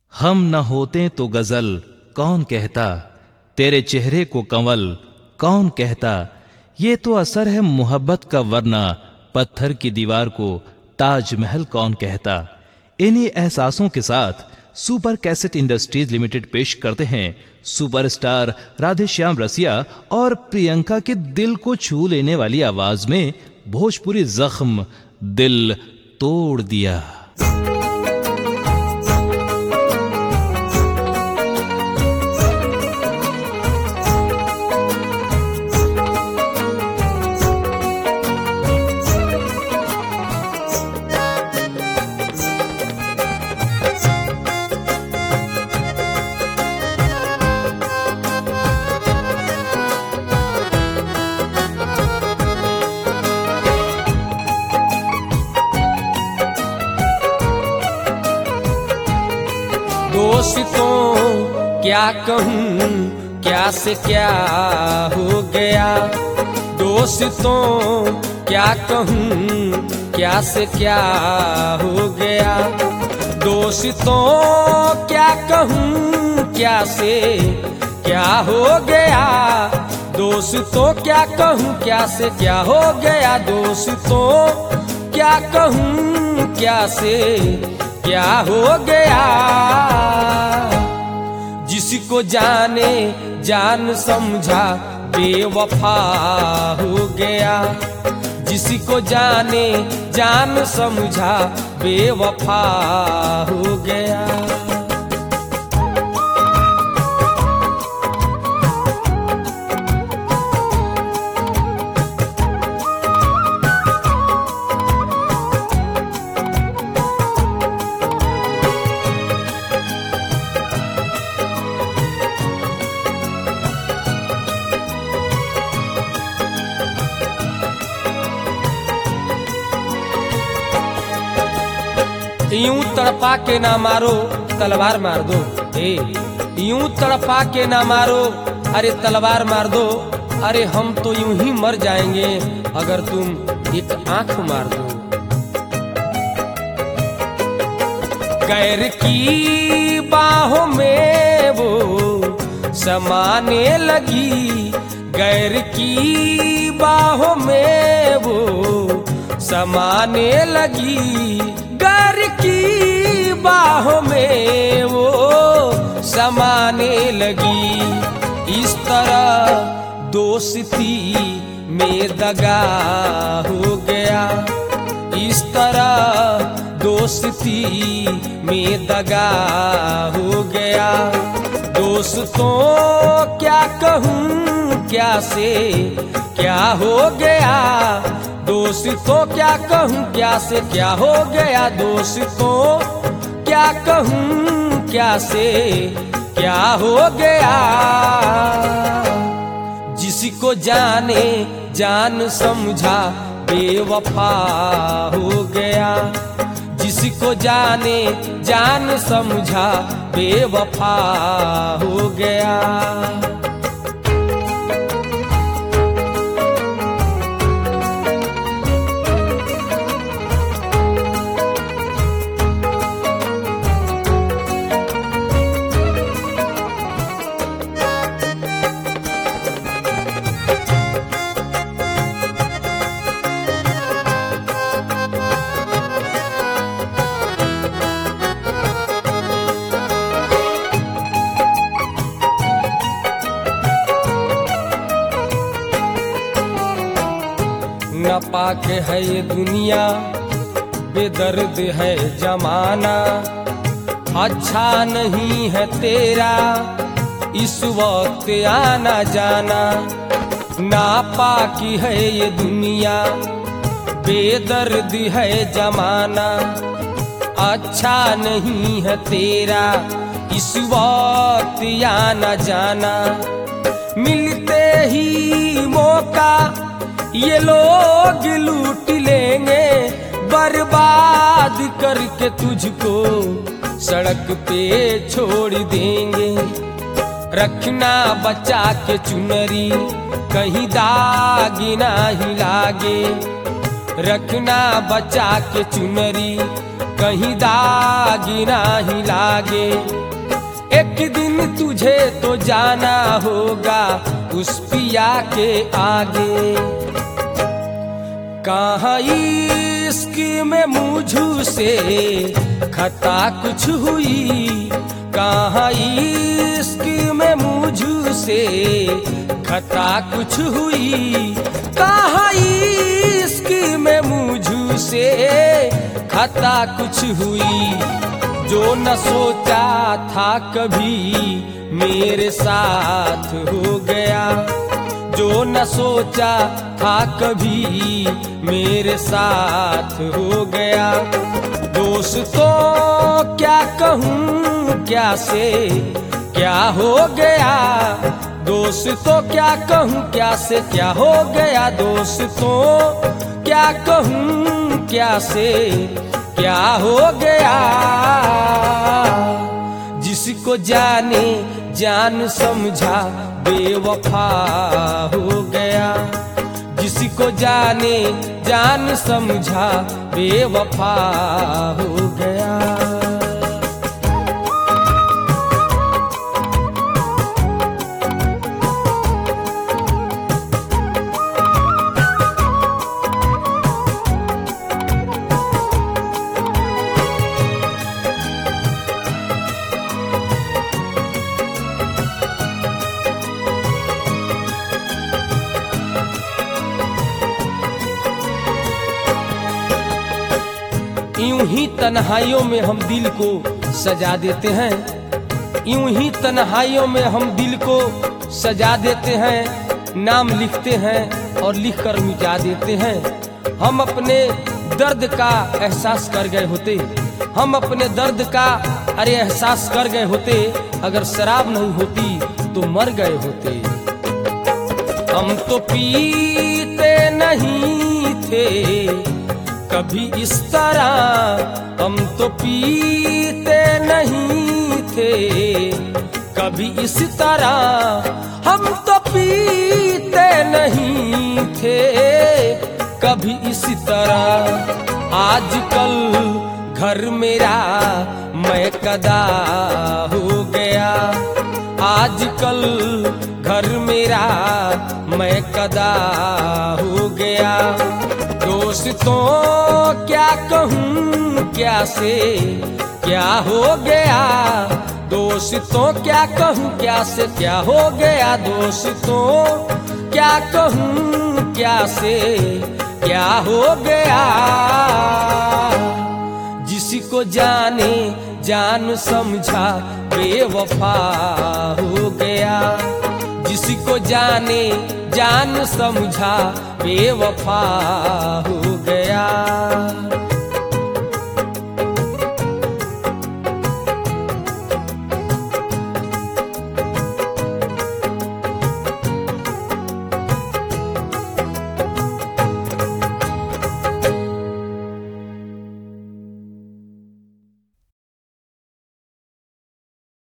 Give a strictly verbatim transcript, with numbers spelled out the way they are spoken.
हम न होते तो गजल कौन कहता, तेरे चेहरे को कंवल कौन कहता। ये तो असर है मोहब्बत का, वरना पत्थर की दीवार को ताजमहल कौन कहता। इन्हीं एहसासों के साथ सुपर कैसेट इंडस्ट्रीज लिमिटेड पेश करते हैं सुपरस्टार राधेश्याम रसिया और प्रियंका के दिल को छू लेने वाली आवाज में भोजपुरी जख्म दिल तोड़ दिया। दोस्तों क्या कहूँ क्या से क्या हो गया, दोस्तों क्या कहूँ क्या से क्या हो गया, दोस्तों क्या कहूँ क्या से क्या हो गया, दोस्तों क्या कहूँ क्या से क्या हो गया, दोस्तों क्या कहूँ क्या से क्या हो गया। जिसको जाने जान समझा बेवफा हो गया, जिसको जाने जान समझा बेवफा हो गया। यूं तड़पा के ना मारो तलवार मार दो, ए यूं तड़पा के ना मारो अरे तलवार मार दो, अरे हम तो यूं ही मर जाएंगे अगर तुम एक आंख मार दो। गैर की बाहों में वो समाने लगी, गैर की बाहों में वो समाने लगी, गैर की बाहों में वो समाने लगी। इस तरह दोस्ती में दगा हो गया, इस तरह दोस्ती में दगा हो गया। दोस्तों क्या कहूँ क्या से क्या हो गया, दोस्तों क्या कहूँ क्या से क्या हो गया, दोस्तों क्या कहूँ क्या से क्या हो गया। जिसको जाने जान समझा बेवफा हो गया, जिसको जाने जान समझा बेवफा हो गया। न पाके है ये दुनिया बेदर्द है जमाना, अच्छा नहीं है तेरा इस वक्त आना जाना। ना पाकी है ये दुनिया बेदर्द है जमाना, अच्छा नहीं है तेरा इस वक्त आना जाना। मिलते ही मौका ये लोग लूट लेंगे, बर्बाद करके तुझको सड़क पे छोड़ देंगे। रखना बचा के चुनरी कहीं दाग ना ही लागे, रखना बचा के चुनरी कहीं दाग नहीं लागे। एक दिन तुझे तो जाना होगा उस पिया के आगे। कहाँ इश्क में मुझू से खता कुछ हुई, कहाँ इश्क में मुझू से खता कुछ हुई, कहाँ इश्क में मुझू से खता कुछ हुई। जो न सोचा था कभी मेरे साथ हो गया, जो न सोचा था कभी मेरे साथ हो गया। दोस्तों क्या कहूँ क्या से क्या हो गया, दोस्तों क्या कहूँ क्या से क्या हो गया। दोस्तों क्या कहूँ क्या से क्या हो गया। जिसको जाने जान समझा बेवफा हो गया, जिसको जाने जान समझा बेवफा हो गया। यूं ही तन्हाइयों में हम दिल को सजा देते हैं, यूं ही तन्हाइयों में हम दिल को सजा देते हैं। नाम लिखते हैं और लिखकर मिटा देते हैं। हम अपने दर्द का एहसास कर गए होते, हम अपने दर्द का अरे एहसास कर गए होते। अगर शराब नहीं होती तो मर गए होते। हम तो पीते नहीं थे कभी इस तरह, हम तो पीते नहीं थे कभी इस तरह। हम तो पीते नहीं थे कभी इस तरह। आजकल घर मेरा मैं कदा हो गया, आजकल घर मेरा मैं कदा हो गया। दोस्तों क्या कहूँ क्या से क्या हो गया, दोस्तों क्या कहूँ क्या से क्या हो गया। दोस्तों क्या कहूँ क्या से क्या हो गया। जिसको जाने जान समझा बेवफा हो गया, जिसको जाने जान समझा बेवफा हो गया।